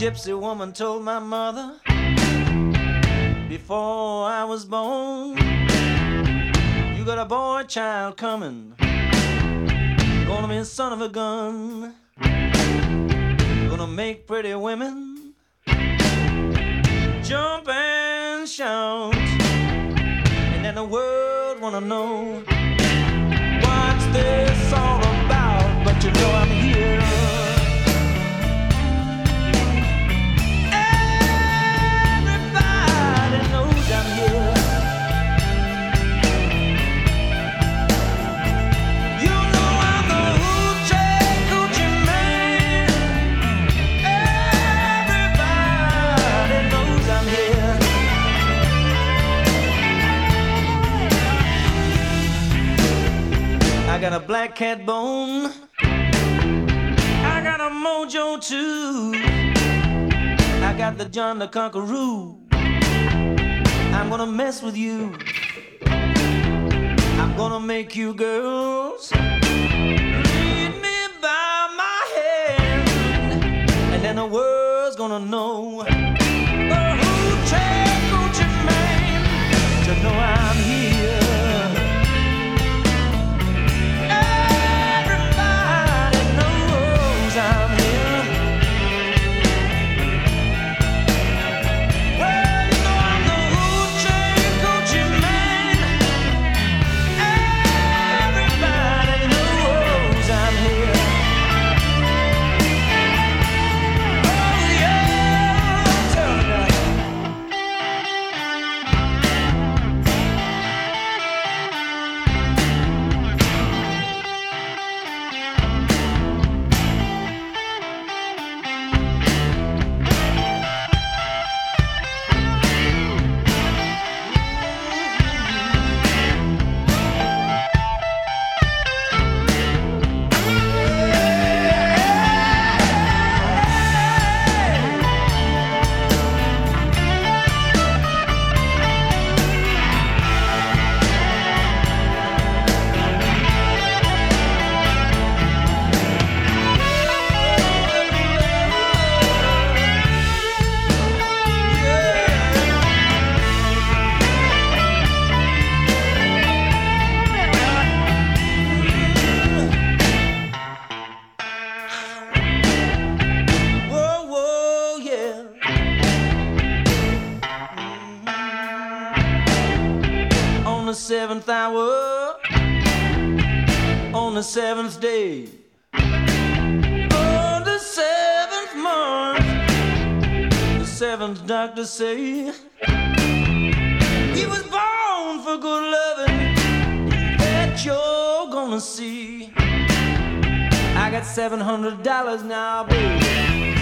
gypsy woman told my mother before I was born, you got a boy child coming, gonna be a son of a gun, gonna make pretty women jump and shout, and then the world wanna know what's this all about. But you know I'm here. Everybody knows I'm here. You know I'm the hoochie man. Everybody knows I'm here. I got a black cat bone, I got a mojo too, I got the John the Conqueror. I'm gonna mess with you, I'm gonna make you girls lead me by my hand, and then the world's gonna know the hoochie man, to know I'm here. On the 7th hour, on the 7th day, on the 7th month, the 7th doctor say he was born for good loving, that you're gonna see. I got $700 now, baby.